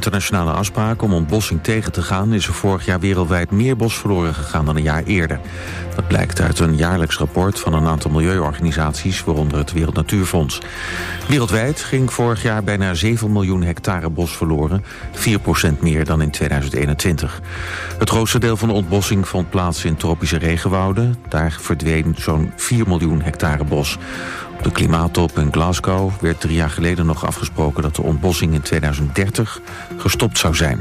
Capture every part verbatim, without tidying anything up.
internationale afspraken om ontbossing tegen te gaan is er vorig jaar wereldwijd meer bos verloren gegaan dan een jaar eerder. Dat blijkt uit een jaarlijks rapport van een aantal milieuorganisaties, waaronder het Wereld Natuurfonds. Wereldwijd ging vorig jaar bijna zeven miljoen hectare bos verloren, vier procent meer dan in tweeduizend eenentwintig. Het grootste deel van de ontbossing vond plaats in tropische regenwouden. Daar verdween zo'n vier miljoen hectare bos. Op de klimaattop in Glasgow werd drie jaar geleden nog afgesproken dat de ontbossing in tweeduizend dertig gestopt zou zijn.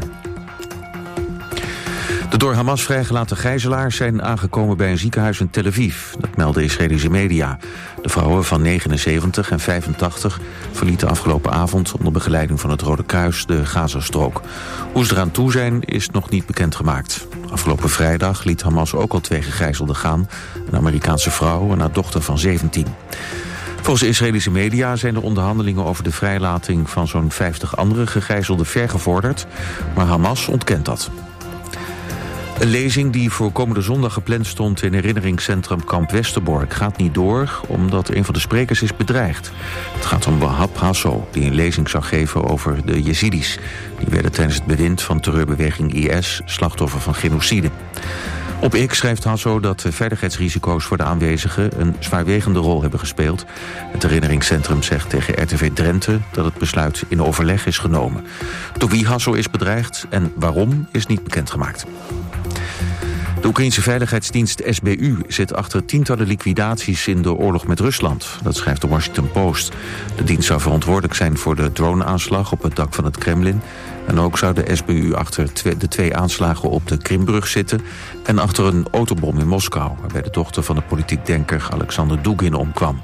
De door Hamas vrijgelaten gijzelaars zijn aangekomen bij een ziekenhuis in Tel Aviv. Dat melden Israëlische media. De vrouwen van negenenzeventig en vijfentachtig verlieten afgelopen avond onder begeleiding van het Rode Kruis de Gazastrook. Hoe ze eraan toe zijn is nog niet bekendgemaakt. Afgelopen vrijdag liet Hamas ook al twee gegijzelden gaan. Een Amerikaanse vrouw en haar dochter van zeventien. Volgens de Israëlische media zijn de onderhandelingen over de vrijlating van zo'n vijftig andere gegijzelden ver gevorderd, maar Hamas ontkent dat. Een lezing die voor komende zondag gepland stond in herinneringscentrum Kamp Westerbork gaat niet door, omdat een van de sprekers is bedreigd. Het gaat om Wahab Hasso, die een lezing zou geven over de Jezidis. Die werden tijdens het bewind van terreurbeweging I S slachtoffer van genocide. Op X schrijft Hasso dat de veiligheidsrisico's voor de aanwezigen een zwaarwegende rol hebben gespeeld. Het herinneringscentrum zegt tegen R T V Drenthe dat het besluit in overleg is genomen. Door wie Hasso is bedreigd en waarom is niet bekendgemaakt. De Oekraïense veiligheidsdienst S B U zit achter tientallen liquidaties in de oorlog met Rusland. Dat schrijft de Washington Post. De dienst zou verantwoordelijk zijn voor de droneaanslag op het dak van het Kremlin. En ook zou de S B U achter de twee aanslagen op de Krimbrug zitten en achter een autobom in Moskou, waarbij de dochter van de politiek denker Alexander Dugin omkwam.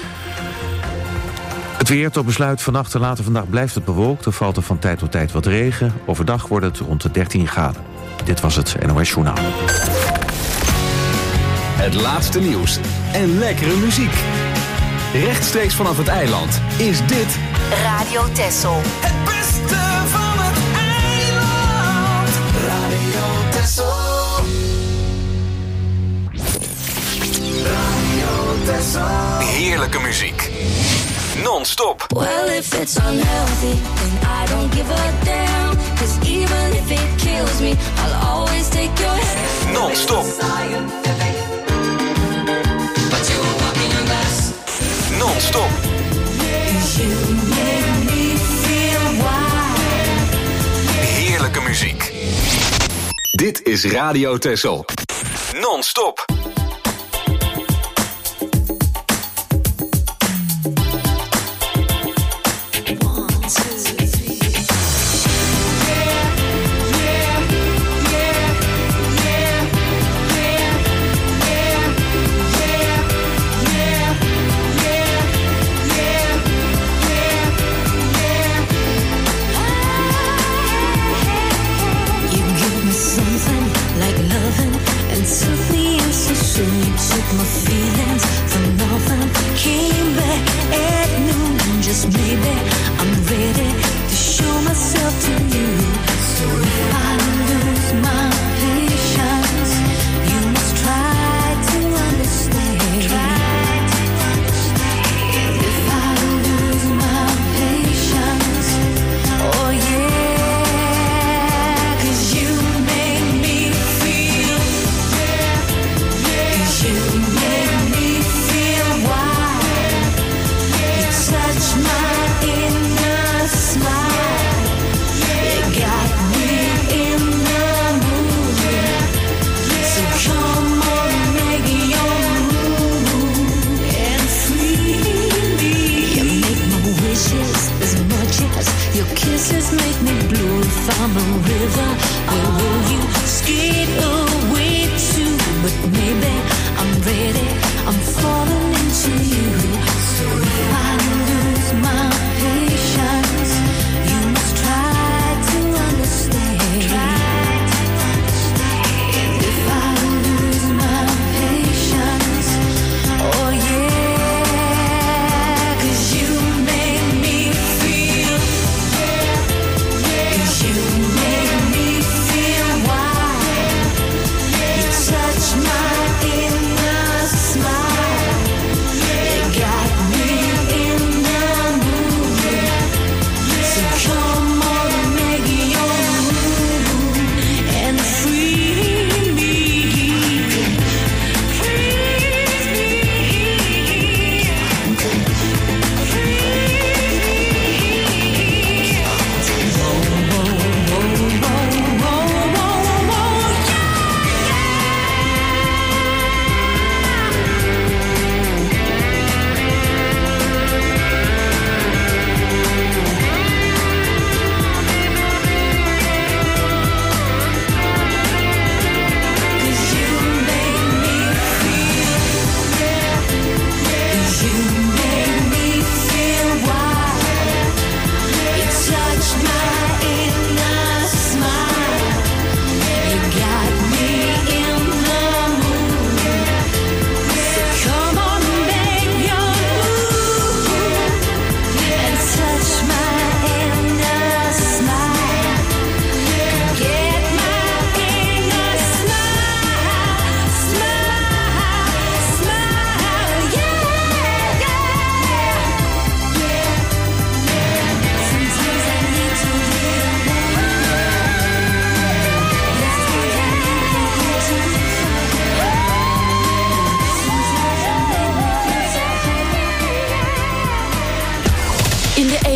Het weer tot besluit vannacht en later vandaag blijft het bewolkt. Er valt er van tijd tot tijd wat regen. Overdag wordt het rond de dertien graden. Dit was het N O S Journaal. Het laatste nieuws en lekkere muziek. Rechtstreeks vanaf het eiland is dit Radio Texel. Het beste van het eiland. Radio Texel. Radio Texel. heerlijke muziek. Non-stop. Well, if it's unhealthy, then I don't give a damn. Cause even if it kills me, I'll always take your hand. Non-stop. But you walk in your glass. Non-stop. You make me feel wild. Heerlijke muziek. Dit is Radio Texel. Non-stop. Come on, make your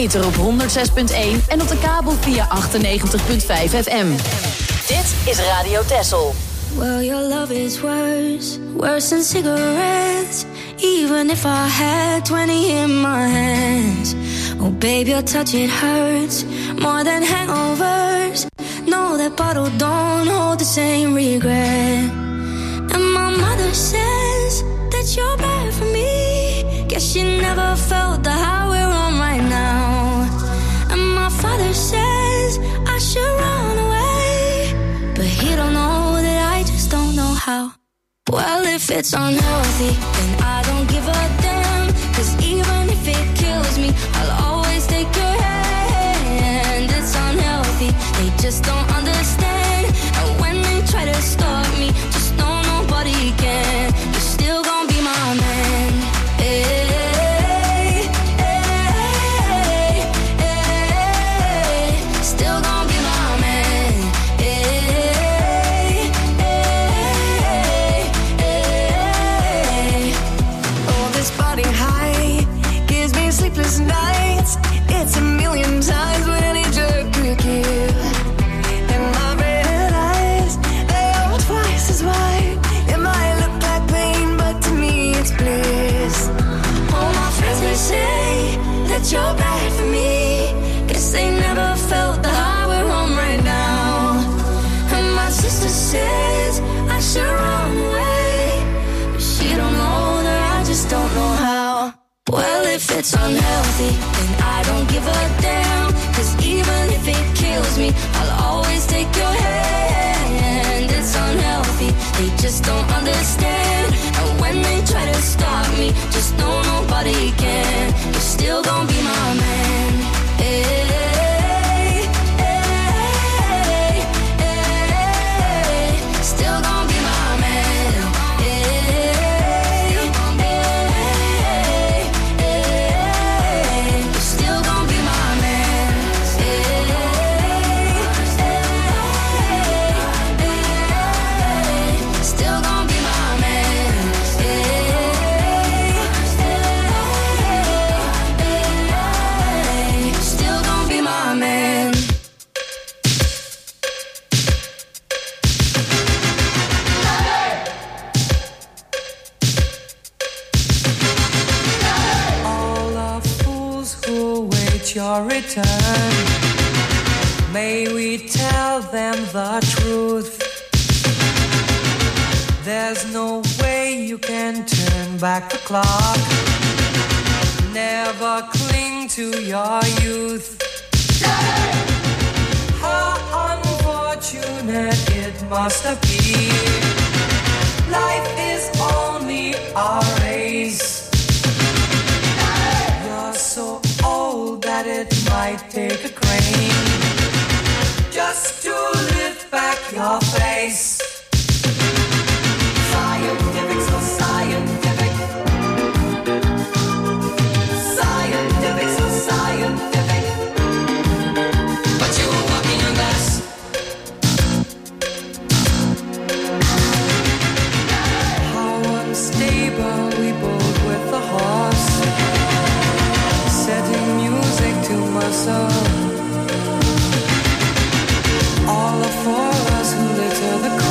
ether op honderd zes punt één en op de kabel via achtennegentig komma vijf F M. Dit is Radio Texel. Well, your love is worse, worse than cigarettes. Even if I had twenty in my hands. Oh, babe, your touch, it hurts more than hangovers. No, that bottle don't hold the same regret. And my mother says that you're bad for me. Guess she never felt the high we're on right now. And my father says I should run away, but he don't know that I just don't know how. Well, if it's unhealthy, then I don't give a damn. Cause even if it kills me, I'll always take your hand. It's unhealthy, they just don't understand. And when they try to stop me, just know nobody can. You're still gonna be my man. Hey, hey, hey, hey. Still gonna be my man. Hey, hey, hey. Oh, this body high gives me sleepless nights. It's a million times what any jerk could give. And my red eyes, they are twice as wide. It might look like pain, but to me it's bliss. All my friends, they say that you're bad for me. Guess they never felt the high we're on right now. And my sister says I should run away, but she don't know that I just don't know how. Well, if it's unhealthy, then I don't give a damn. Cause even if it kills me, I'll always take your hand. It's unhealthy, they just don't understand. And when they try to stop me, just know nobody can. You're still gonna be my man. Hey, hey, hey. Still gonna be my man. Hey, hey, hey. You're still gonna be my man. Hey, hey, hey. Still gonna be my man. Hey, hey, hey. Still gonna be my man. All the fools who wait your return, may we tell them the truth. There's no way you can turn back the clock. Never cling to your youth. How unfortunate it must appear. Life is only a race. You're so old that it might take a crane just to lift back your face. Scientific, so scientific. Scientific, so scientific. But you were walking on glass. How unstable we both with the horse, setting music to my soul. All the for us who litter the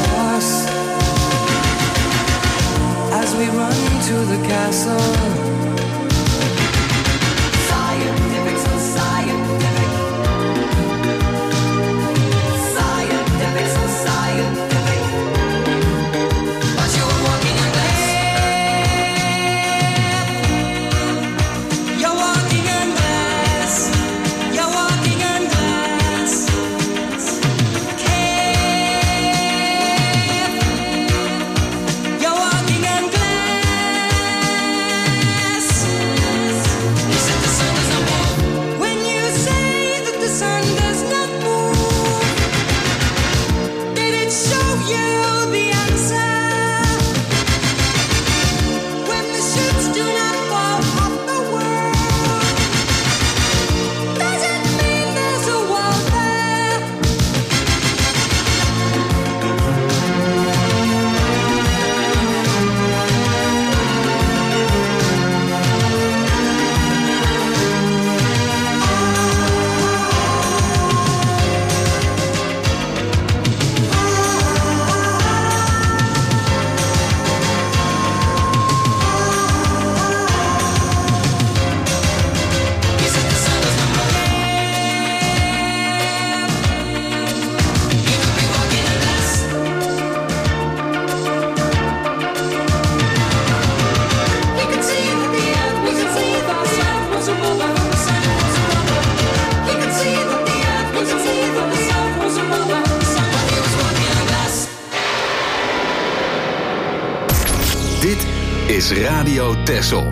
Dit is Radio Texel.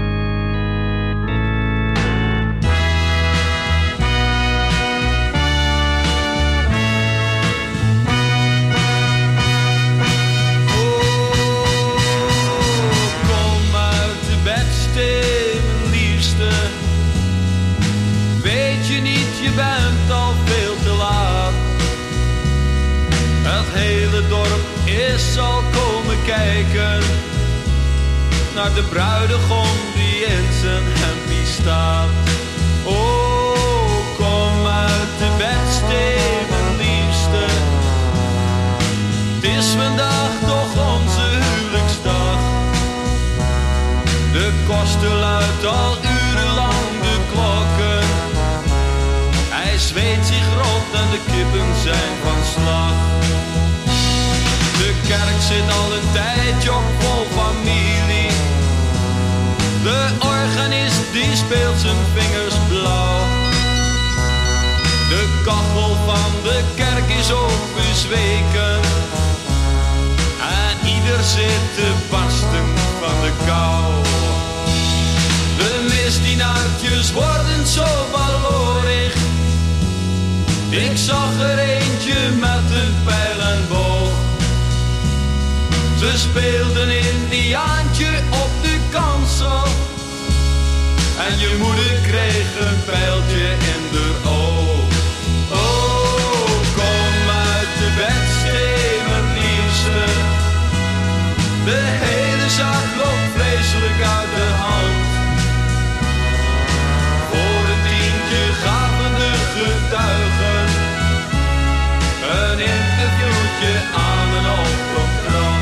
Zal komen kijken naar de bruidegom die in zijn hempie staat. Oh, kom uit de bedstee, mijn liefste. Het is vandaag toch onze huwelijksdag. De koster luidt al urenlang de klokken. Hij zweet zich rot en de kippen zijn van slag. De kerk zit al een tijdje op vol familie. De organist die speelt zijn vingers blauw. De kachel van de kerk is ook bezweken. En ieder zit te barsten van de kou. De misdienaartjes worden zo ballorig. Ik zag er eentje met een pijl en boog. Ze speelden Indiaantje op de kansel. En je moeder kreeg een pijltje in de oog. Oh, kom uit de bedstee, mijn liefste. De hele zaak loopt vreselijk uit de hand. Voor een tientje gaven de getuigen een interviewtje aan een openkrant.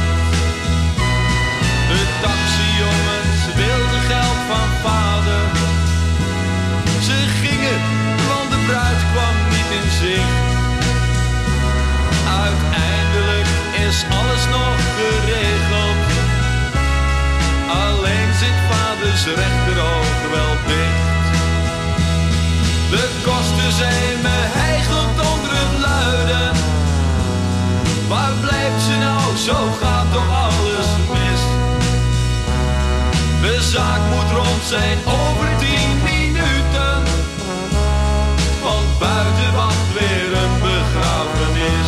De taxijongens wilden geld van vader. Ze gingen, want de bruid kwam niet in zicht. Uiteindelijk is alles nog geregeld. Alleen zit vaders rechteroog wel dicht. De kosten zijn me hijgend onder het luiden. Waar blijft ze nou, zo gaat toch alles mis. De zaak moet rond zijn over tien minuten. Want buiten wacht weer een begrafenis.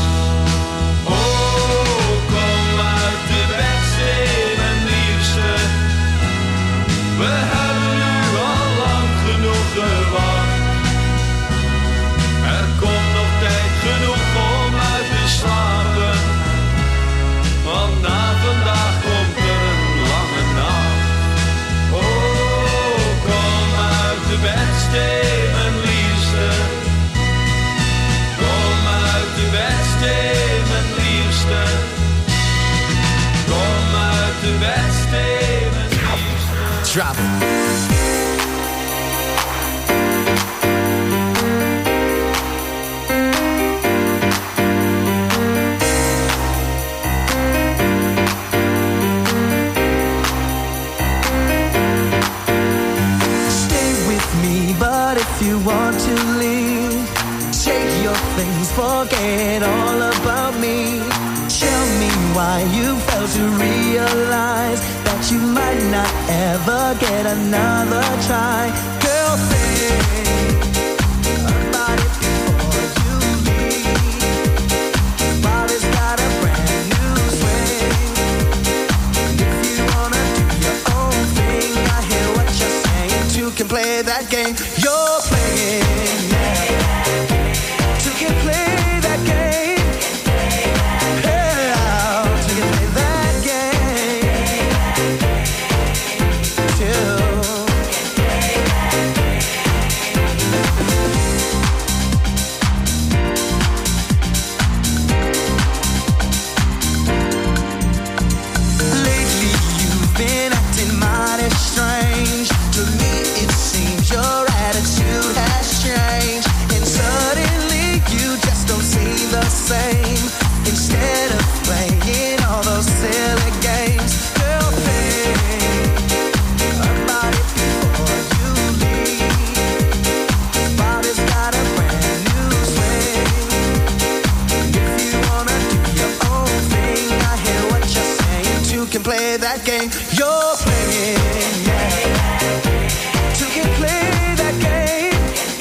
Oh, kom uit de bedstee, mijn liefste. We hebben nu al lang genoeg gewacht. Er komt nog tijd genoeg om uit te slapen. Want na vandaag komt er een lange nacht. Oh, kom uit de bedstee, mijn liefste. Kom uit de bedstee, mijn liefste. Kom uit de bedstee, mijn liefste. Drop it. If you want to leave, take your things, forget all about me. Tell me why you failed to realize that you might not ever get another try. Girl, think about it before you leave. Body's got a brand new swing. If you wanna do your own thing, I hear what you're saying. Two can play that game. You're playing, two can play that game. Yeah, two can play that game. Two. play that game you're playing, yeah. Two can play that game.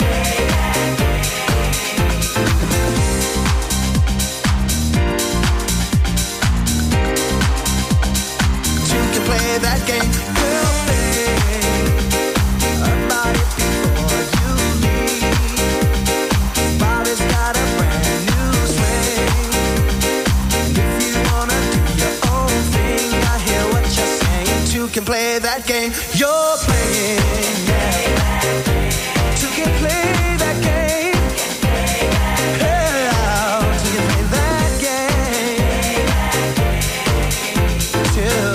Two can play that game you're playing. About it before you leave. Bobby's got a brand new swing. If you wanna do your own thing, I hear what you're saying. Two can play that game you're playing, yeah. Two can play that game. Yeah, two can play that game. Two.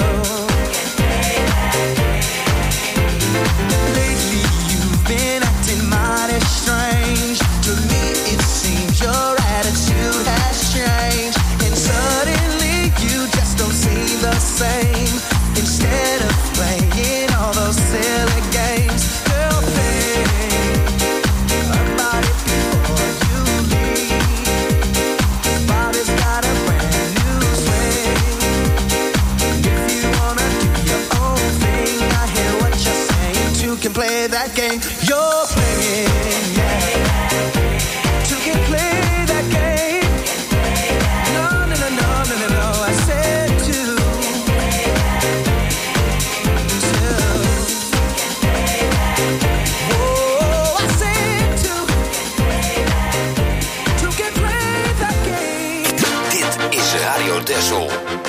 Lately you've been acting mighty strange. To me it seems your attitude has changed, and suddenly you just don't seem the same. Instead of playing all those silly games, girl, think about it before you leave. Bobby's got a brand new swing. If you wanna do your own thing, I hear what you're saying. Two can play that game you're playing, yeah. Two can play that game. No, no, no, no, no, no, no. I said two. Radio Texel.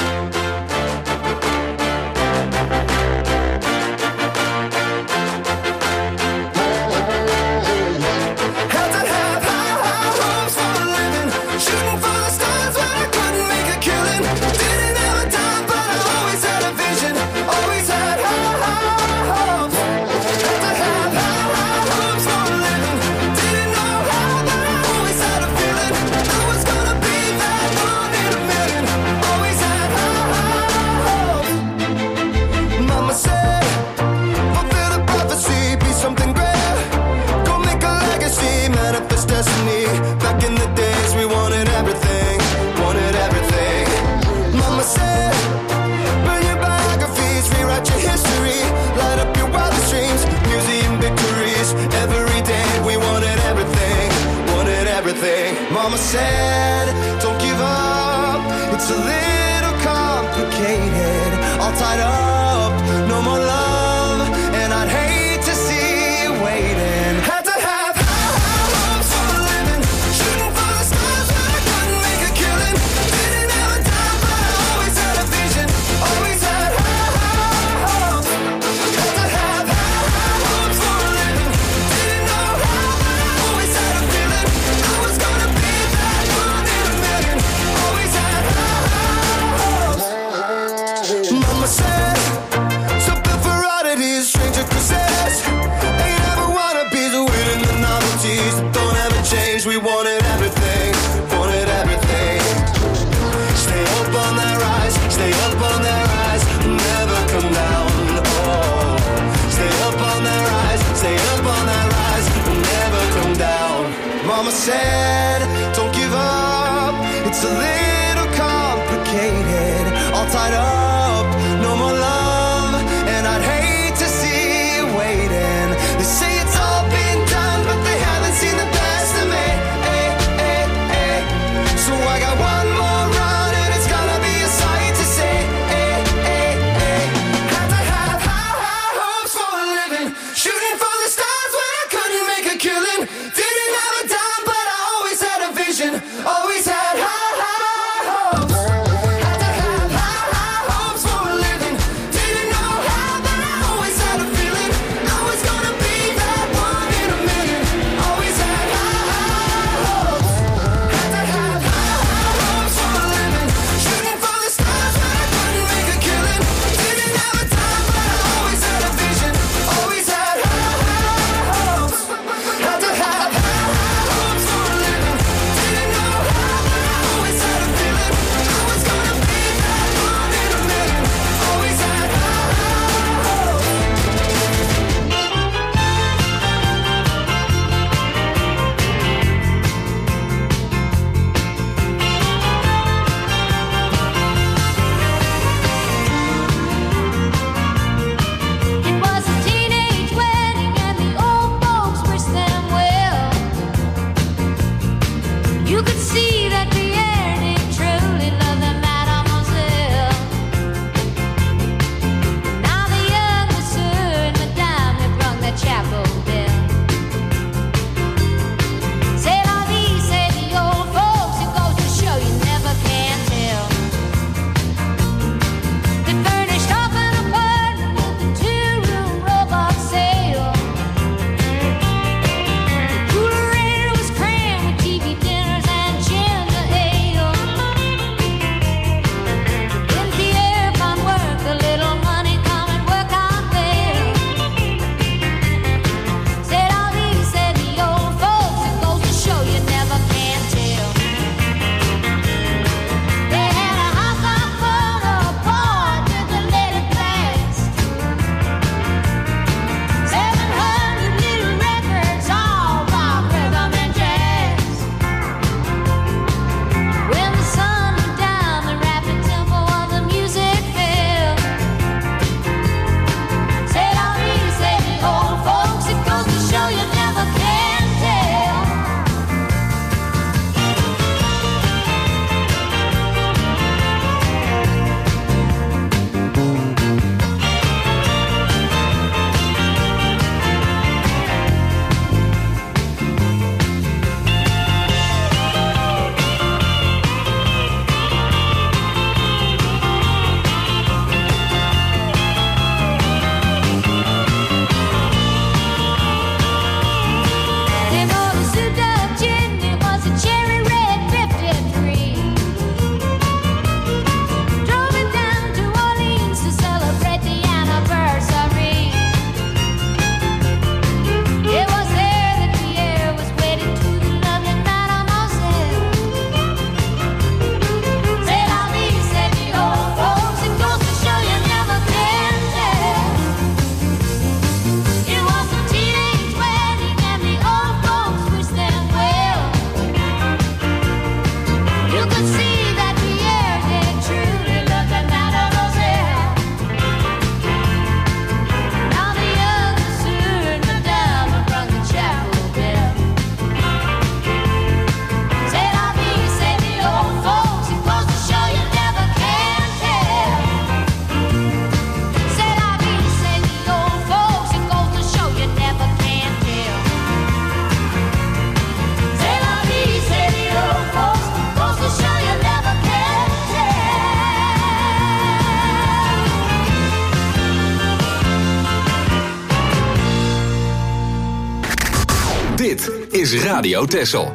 Back in the days we wanted everything, wanted everything. Mama said, burn your biographies, rewrite your history, light up your wildest dreams, museum victories. Every day we wanted everything, wanted everything. Mama said, don't give up, it's a little complicated. All tied up, no more love, and I'd hate to see you waiting. Had to have we wanted everything, wanted everything. Stay up on that rise, stay up on that rise, never come down, oh. Stay up on that rise, stay up on that rise, never come down. Mama said, don't give up, it's a little complicated. All tied up, no more love, and I'd hate to see you waiting. They say it's all been done, but they haven't seen the best of me. So I got one more run and it's gonna be a sight to see. Hey, hey, hey. Had to have high, high hopes for a living, shooting for the stars when I couldn't make a killing. Didn't have a dime, but I always had a vision, always had high, high hopes. Had to have high, high hopes for a living. Didn't know how, but I always had a feeling I was gonna be that one in a million. Always had high, high hopes. Had to have Had to have high hopes for a living. Didn't know Dit is Radio Texel.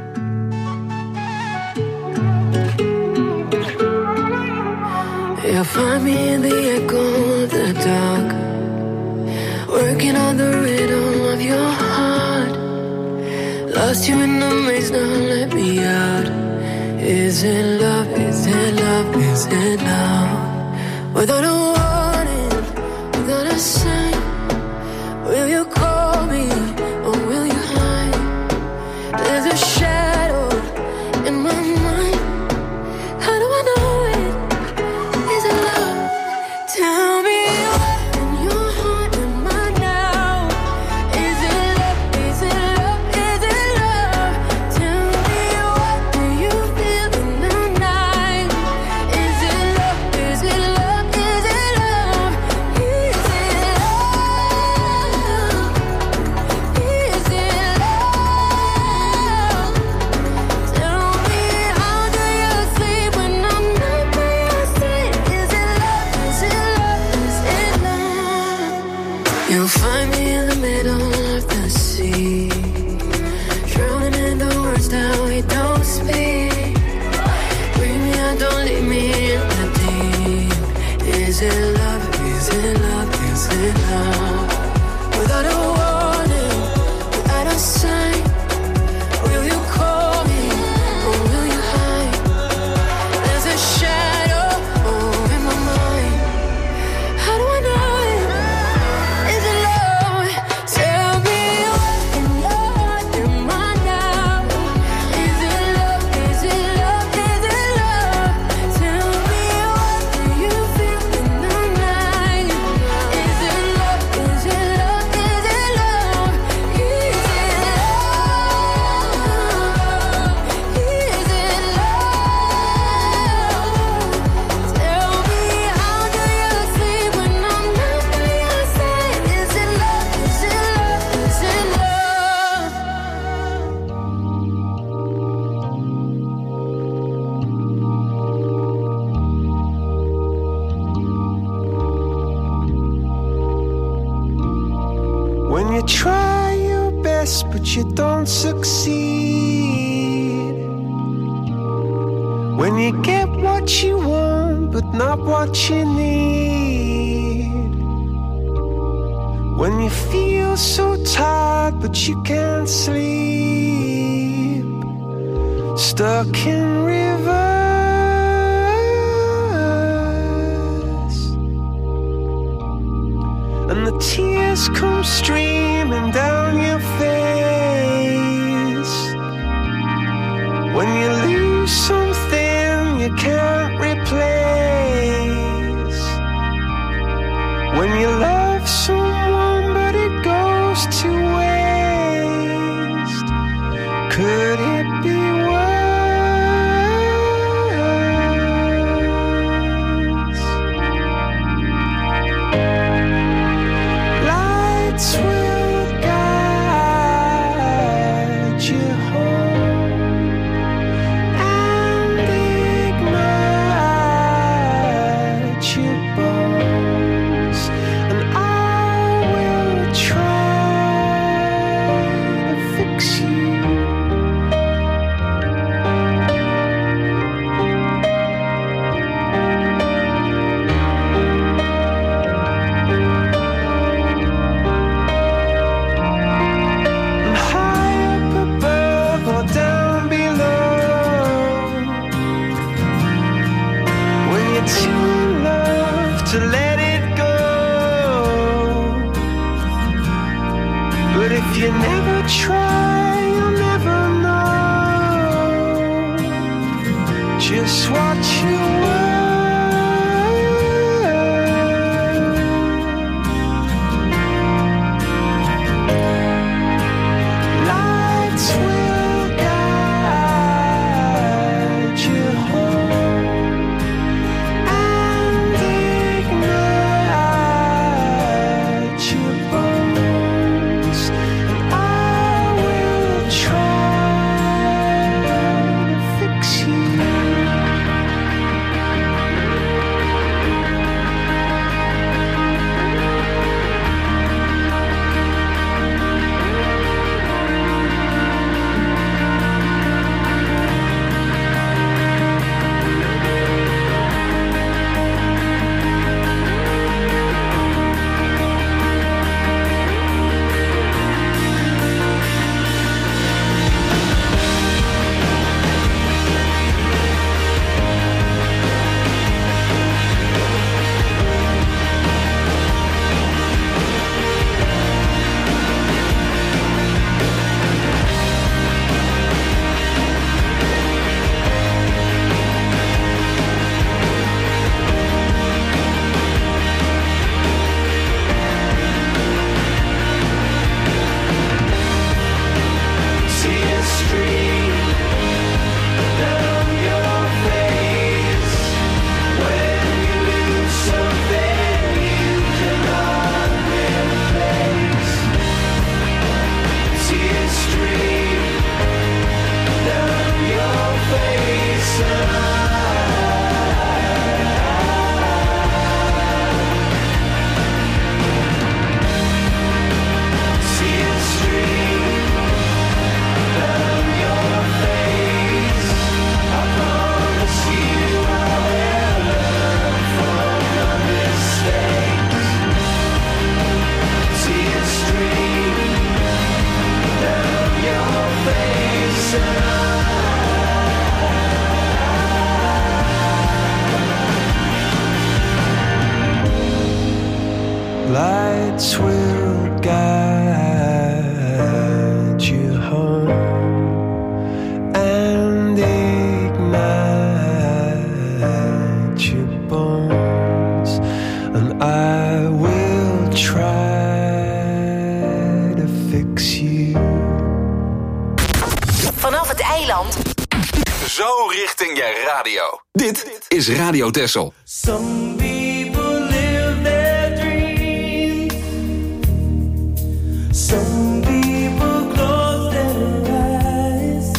You'll find me in the echo of the dark, working on the rhythm of your heart. Lost you in the maze, now let me out. Is it love, is it love, is it love? Without a warning, without a sign, will you call me or will you hide? There's a shadow in my mind. How do I know it? Is it love? Tell me what in your heart am I now? Is it love? Is it love? Is it love? Tell me what do you feel in the night? Is it love? Is it love? Is it love? Is it love? Is it love? Tell me how do you sleep when I'm not by your side? Is it love? Is it love? Is it love? You'll find me in the middle of the sea, drowning in the words that we don't speak. Bring me out, don't leave me in the deep. Is it love? Is it love? Is it love? Without a warning, without a sign, will you call me or will you hide? There's a shadow oh, in my mind. How do I know it? Is it love? Tell me what in your heart am I now? Is it love? Is it love? Is it love? Tell me what do you feel in the When you try your best but you don't succeed. When you get what you want but not what you need. When you feel so tired but you can't sleep. Stuck in rivers. And the tears come streaming down your face. When you lose something you can't replace. When you love someone but it goes to waste. Could it be worse? Lights will guide you home and ignite your bones, and I will try to fix you. And high up above or down below, when you're too in love to let it go. But if you never try, you'll never know just what you were. Lights will guide you home and ignite your bones, and I will try to fix you. Tears stream down your face when you lose something you cannot replace. Tears stream down your face, and tears stream down your face. I promise you I will learn from my mistakes. Tears stream down your face, and lights will guide you home and ignite your bones, and I will try to fix you. Vanaf het eiland. Zo richting je radio. Dit is Radio Texel. Some people live their dreams. Some people close their eyes.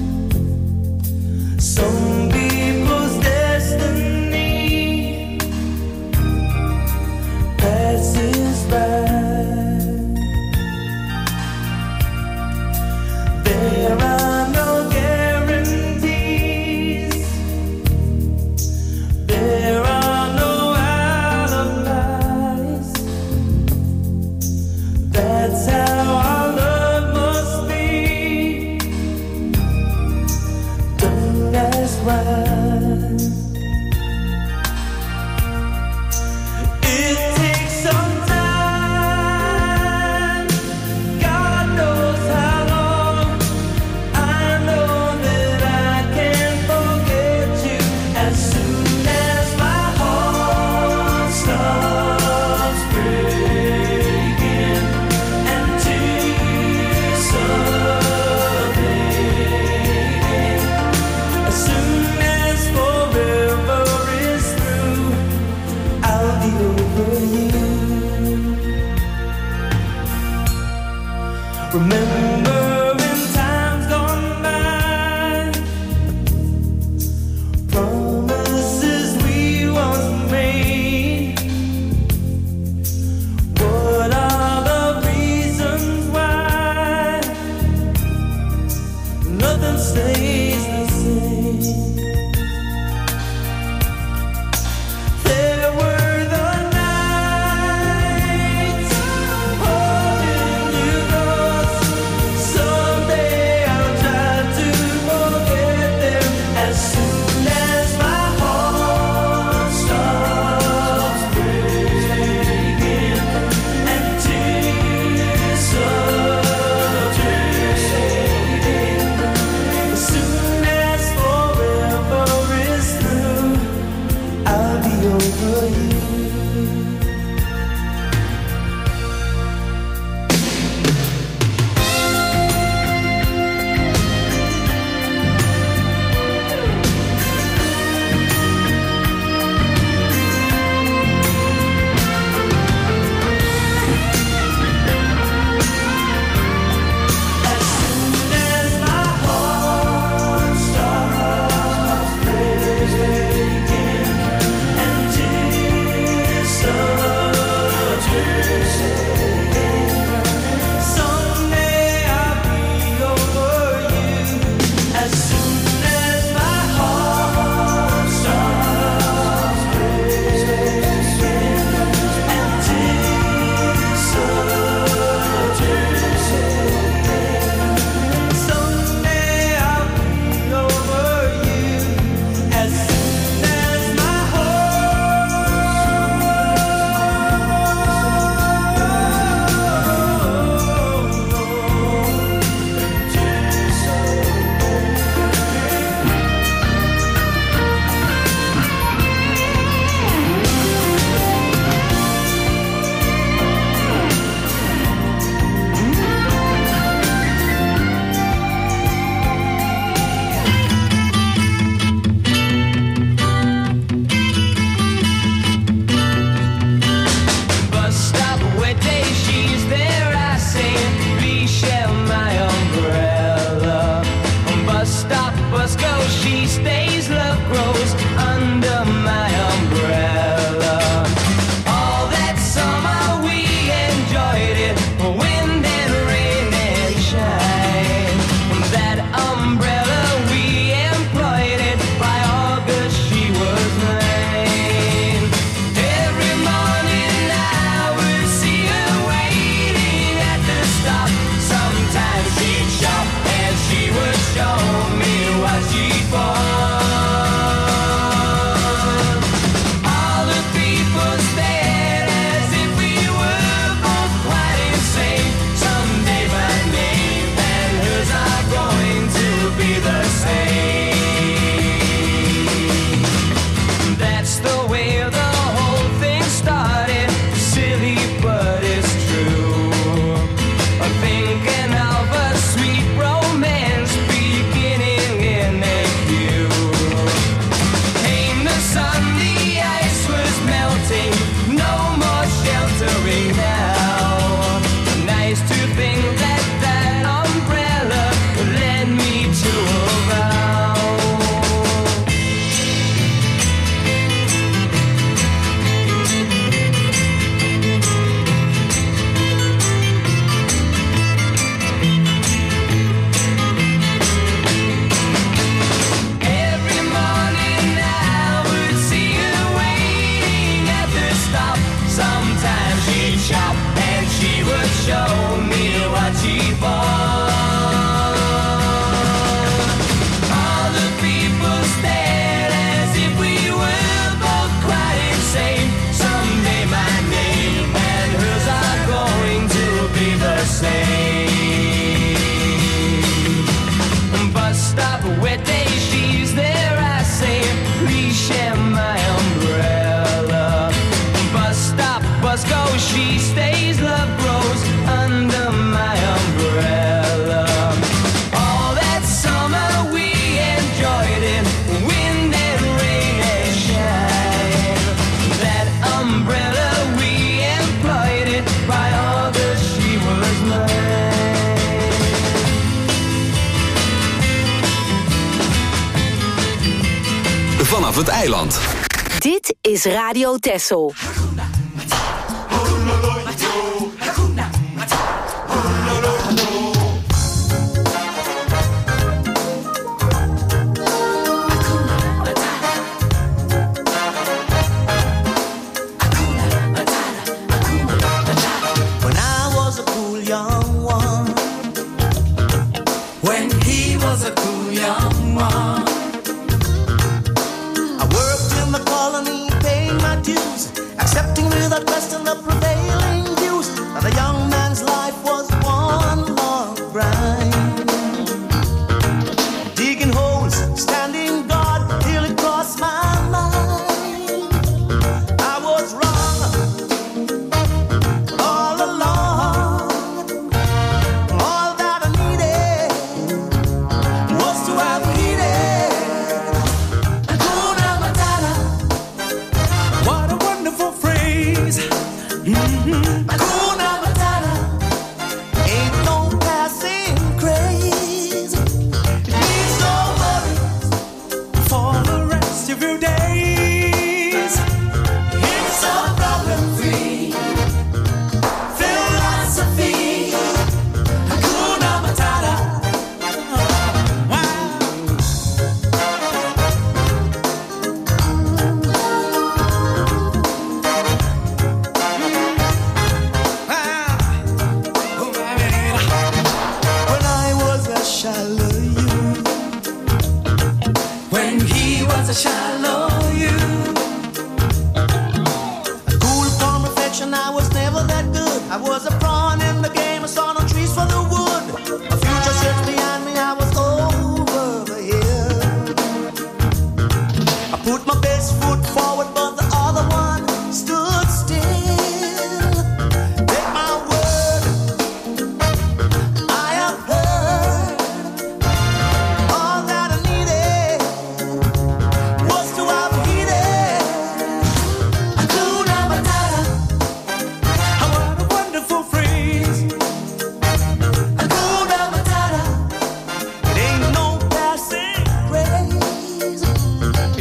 Some people's destiny passes by. love grows under my umbrella. All that summer we enjoyed it, wind and rain and shine. That umbrella we employed it, by August she was mine. Every morning I would see her waiting at the stop. Sometimes she'd shop and she would show me what she bought. All the people stared as if we were both quite insane. Someday my name and hers are going to be the same. That's the way the whole thing started. Silly, but it's true. I'm thinking of a sweet romance beginning in a queue. Came the sun, the ice was melting, no more sheltering now. Nice to think that that umbrella led me to a vow. Every morning I would see her waiting at the stop. Sometimes she'd shop and she would show me what she bought. All the people stared as if we were both quite insane. Someday my name and hers are going to be the same. Bus stop, wet day, she's there, I say, please share my umbrella. Bus stop, bus go, she stays, love grows under my umbrella. All that summer we enjoyed it, wind and rain and shine. That umbrella we employed it, by August she was mine. Vanaf het eiland. Dit is Radio Texel. When I was a cool young one, When he was a cool young one, I worked in the colony, paying my dues, accepting without question the prevailing views that a young man's life was one long grind. Digging holes, standing guard till it crossed my mind. I was wrong all along. All that I needed was to have needed Hakuna Matata. what a wonderful phrase. Mhm. Hakuna Matata ain't no passing craze. It means no worries For the rest of your days, it's a problem-free philosophy. Hakuna Matata. When I was a shallow youth, when he was a shallow youth, cool from reflection, I was never that good. I was a pawn in the game, I saw no trees for the wood. My future sits behind me, I was over the hill. I put my best foot forward, but the other one stood still. Take my word, I have heard all that I needed was to have heeded Hakuna Matata. what a wonderful phrase. Hakuna Matata. It ain't no passing craze.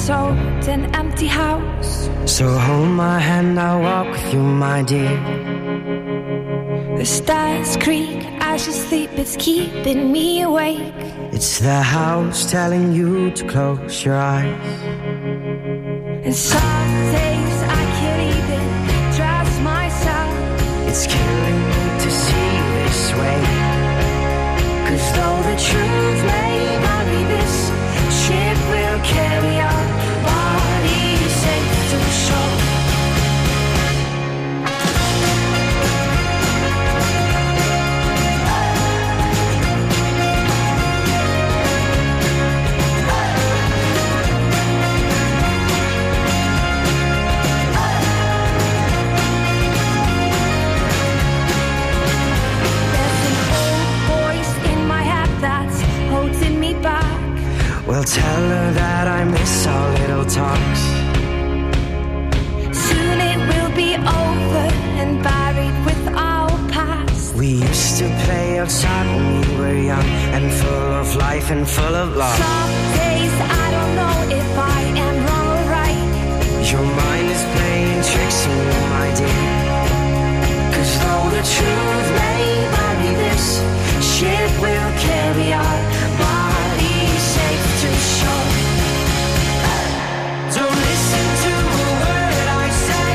told an empty house. So hold my hand, I'll walk with you, my dear. The stars creak as you sleep, it's keeping me awake. It's the house telling you to close your eyes. And some days I can't even trust myself. It's killing me to see this way. 'Cause though the truth may vary, this ship will carry our bodies safe to shore. Well, tell her that I miss our little talks. Soon it will be over and buried with our past. We used to play outside when we were young and full of life and full of love. Some days I don't know if I am wrong or right. Your mind is playing tricks on you, my dear. 'Cause though the truth may vary, this ship will carry our bodies safe to shore. Don't listen to a word I say.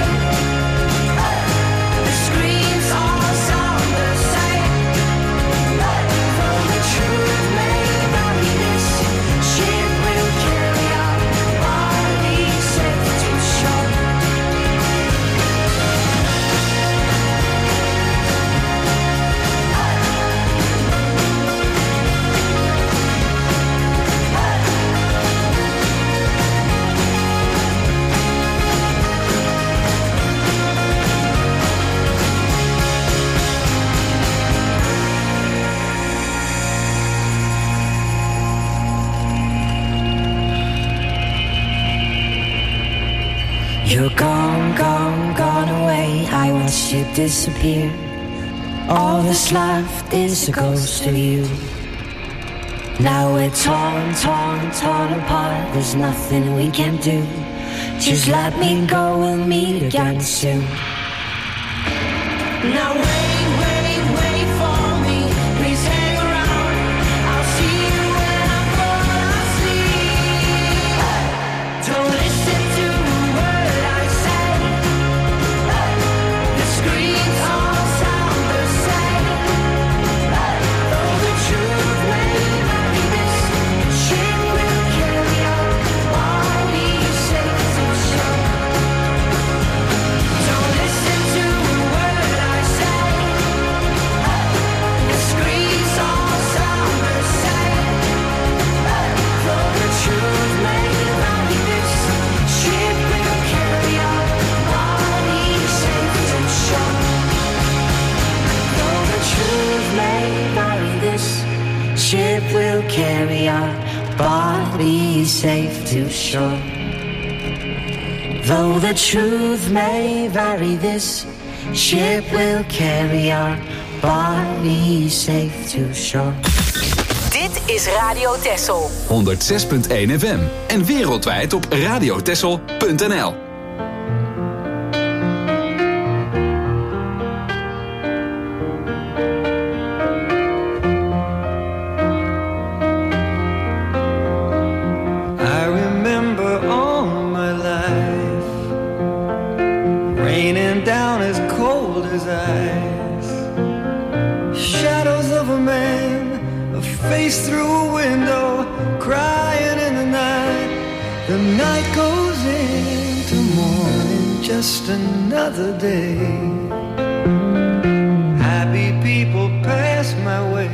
The screams all sound the same. Though the truth may vary, this ship will carry our bodies safe to shore. You're gone, gone, gone away. I watched you disappear. All that's left is a ghost of you. Now we're torn, torn, torn apart. There's nothing we can do. Just let me go, we'll meet again soon. Now wait, wait, wait for me. Please hang around. I'll see you when I fall asleep. Don't listen to a word I say. The screams all sound the same. Though the truth may vary, this ship will carry our bodies safe to shore. Don't listen to a word I say. The screams all sound the same. Though the truth may vary, this ship will carry our bodies safe to shore. Though the truth may vary, this ship will carry our bodies safe to shore. Though the truth may vary, this ship will carry our bodies safe to shore. Dit is Radio Texel. honderd zes punt één F M en wereldwijd op radiotexel punt n l. I remember all my life raining down as cold as ice. Shadows of a man, a face through a window, crying in the night. The night goes into morning, just another day. Happy people pass my way.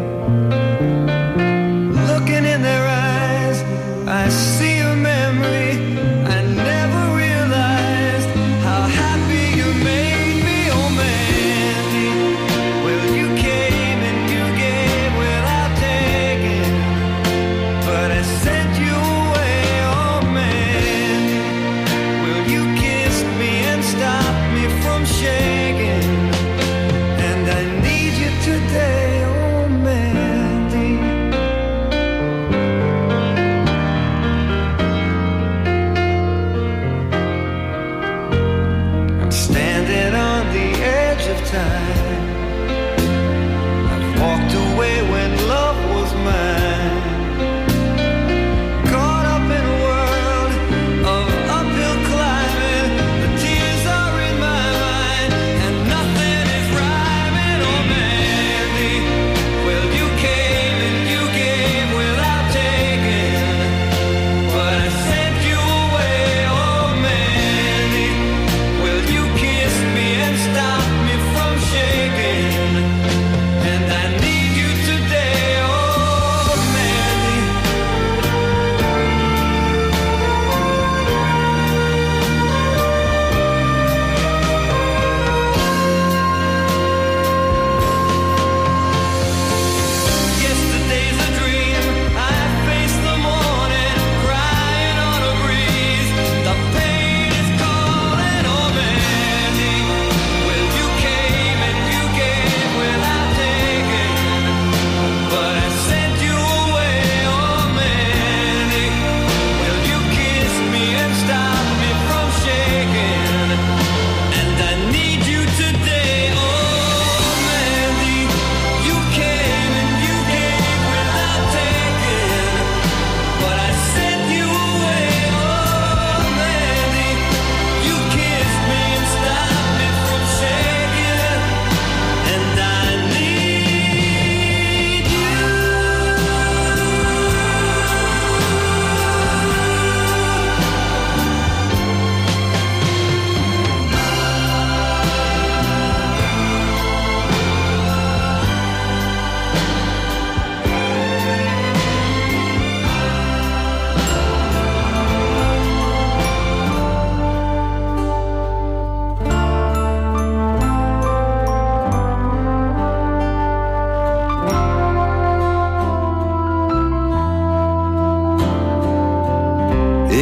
Looking in their eyes, I see a memory. I never realized how happy you made me, oh Mandy. Well, you came and you gave without taking, but I sent you away, oh Mandy. Well, you kissed me and stopped me from shaking, and I need you today, oh Mandy.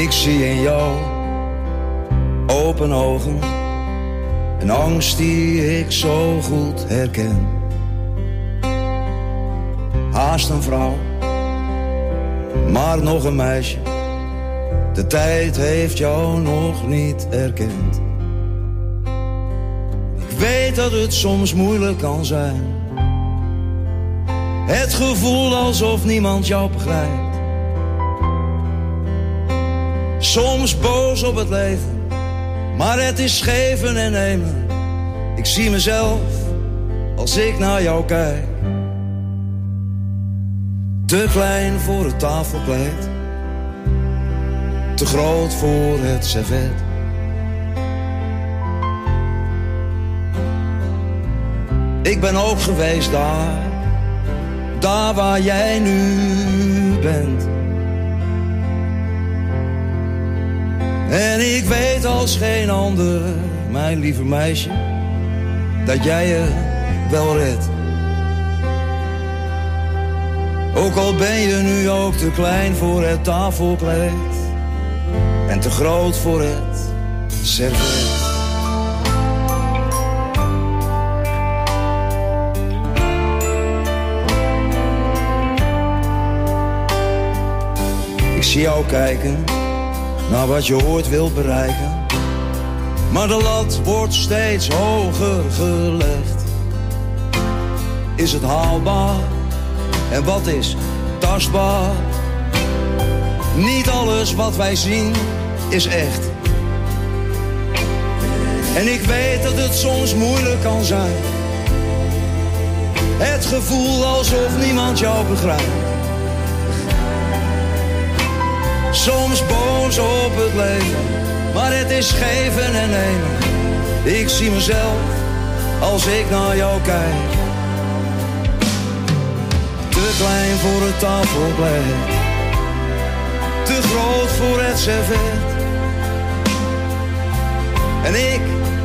Ik zie in jou open ogen, een angst die ik zo goed herken. Haast een vrouw, maar nog een meisje. De tijd heeft jou nog niet erkend. Ik weet dat het soms moeilijk kan zijn. Het gevoel alsof niemand jou begrijpt. Soms boos op het leven, maar het is geven en nemen. Ik zie mezelf als ik naar jou kijk. Te klein voor het tafelkleed, te groot voor het servet. Ik ben ook geweest daar, daar waar jij nu bent. En ik weet als geen ander, mijn lieve meisje, dat jij je wel redt. Ook al ben je nu ook te klein voor het tafelkleed en te groot voor het servet. Ik zie jou kijken naar wat je ooit wilt bereiken, maar de lat wordt steeds hoger gelegd. Is het haalbaar? En wat is tastbaar? Niet alles wat wij zien is echt. En ik weet dat het soms moeilijk kan zijn. Het gevoel alsof niemand jou begrijpt. Soms boos op het leven, maar het is geven en nemen. Ik zie mezelf als ik naar jou kijk. Te klein voor het tafelkleed, te groot voor het servet. En ik,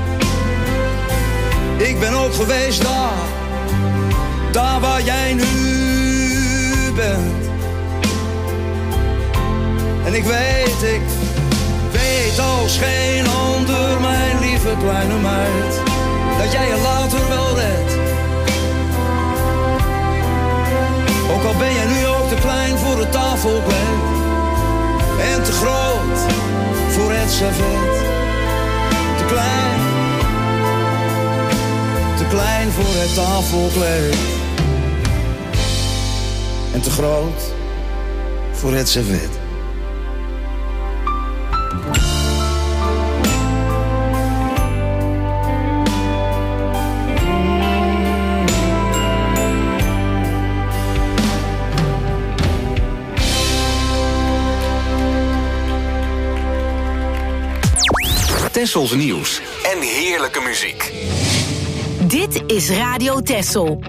ik ben ook geweest daar, daar waar jij nu bent. En ik weet, ik weet als geen ander, mijn lieve kleine meid, dat jij je later wel redt. Ook al ben jij nu ook te klein voor het tafelkleed en te groot voor het servet. Te klein, te klein voor het tafelkleed en te groot voor het servet. Tessels nieuws en heerlijke muziek. Dit is Radio Tessel.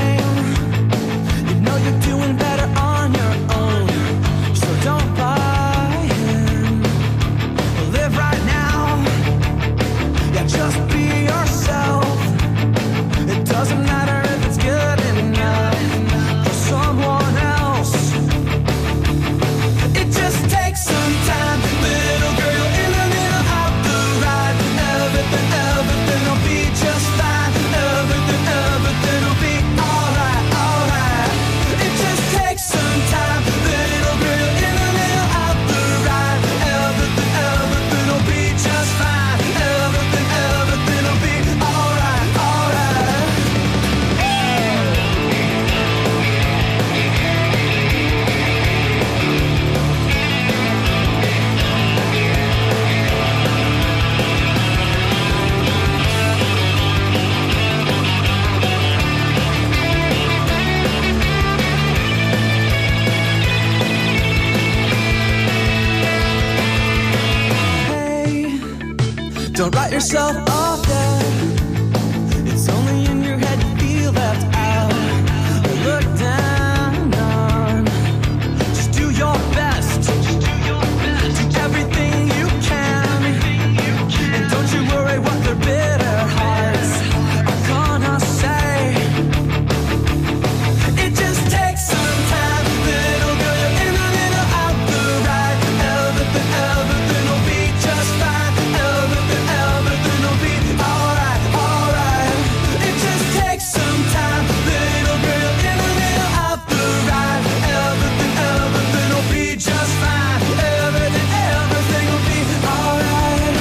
Doing better on your own, so don't buy Don't write yourself off yet. It's only in your head you feel left out. You look down on. Just do your best. Do everything you can. And don't you worry what their bitter hearts are gonna say. It just takes some time, little girl. You're in the middle of the ride. Everything, everything will be just fine. Everything, everything will be alright, alright. It just takes some time, little girl. You're in the middle of the ride. Everything, everything will be just fine. Everything, everything will be alright.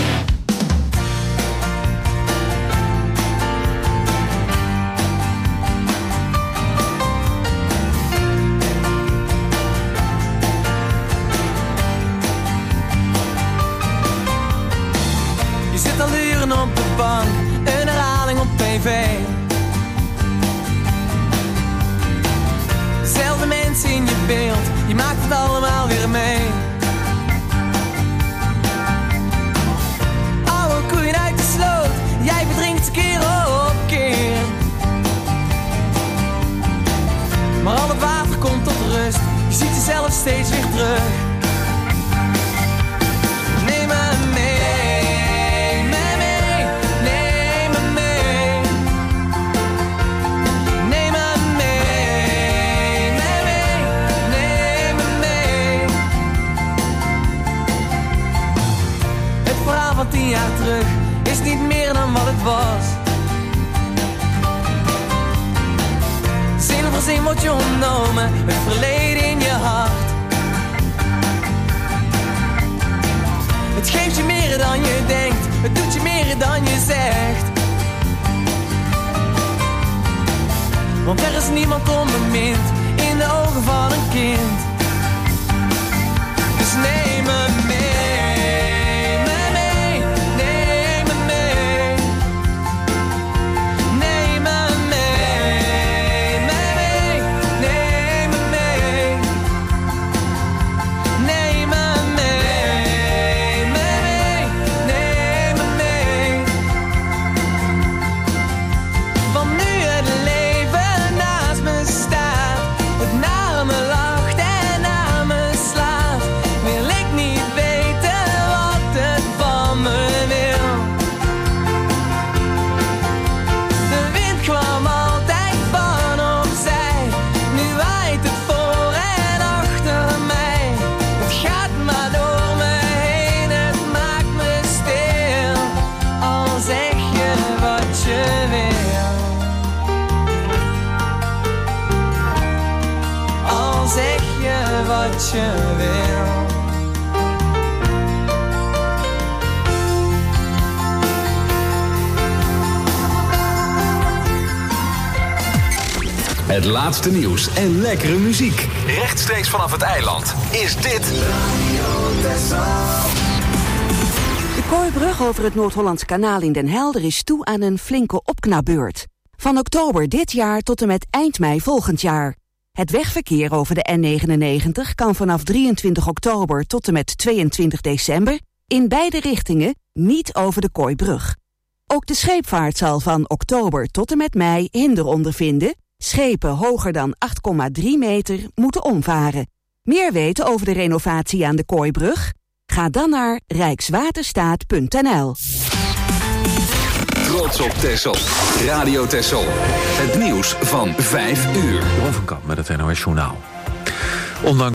Je zit al uren op de bank, een herhaling op tv. Dezelfde mensen in je beeld, je maakt het allemaal weer mee. Oude koeien uit de sloot, jij verdrinkt keer op keer. Maar al het water komt tot rust, je ziet jezelf steeds weer terug. Neem me mee, me mee, neem me mee. Neem me mee, me mee, neem me mee. Het verhaal van tien jaar terug is niet meer dan wat het was. Zin voor zin wordt je ontnomen, het verleden in je hart. Het geeft je meer dan je denkt, het doet je meer dan je zegt. Want er is niemand onbemind in de ogen van een kind. Dus neem me mee, me mee, neem me mee. Neem me mee, me mee, neem me mee. Neem me mee, me mee, neem me mee. Want nu het leven naast me staat, het naar me lacht en naar me slaat, wil ik niet weten wat het van me wil. De wind kwam altijd van opzij, nu waait het voor en achter mij. Het gaat maar door me heen, het maakt me stil. Al zeg je wat je wil. Al zeg je wat je wil. Het laatste nieuws en lekkere muziek. Rechtstreeks vanaf het eiland is dit De Kooibrug over het Noord-Hollands Kanaal in Den Helder is toe aan een flinke opknapbeurt. Van oktober dit jaar tot en met eind mei volgend jaar. Het wegverkeer over de N negenennegentig kan vanaf drieëntwintig oktober tot en met tweeëntwintig december in beide richtingen niet over de Kooibrug. Ook de scheepvaart zal van oktober tot en met mei hinder ondervinden. Schepen hoger dan acht komma drie meter moeten omvaren. Meer weten over de renovatie aan de Kooibrug? Ga dan naar rijkswaterstaat punt n l. Trots op Texel. Radio Texel. Het nieuws van vijf uur. Jeroen van Kamp met het N O S Journaal. Ondanks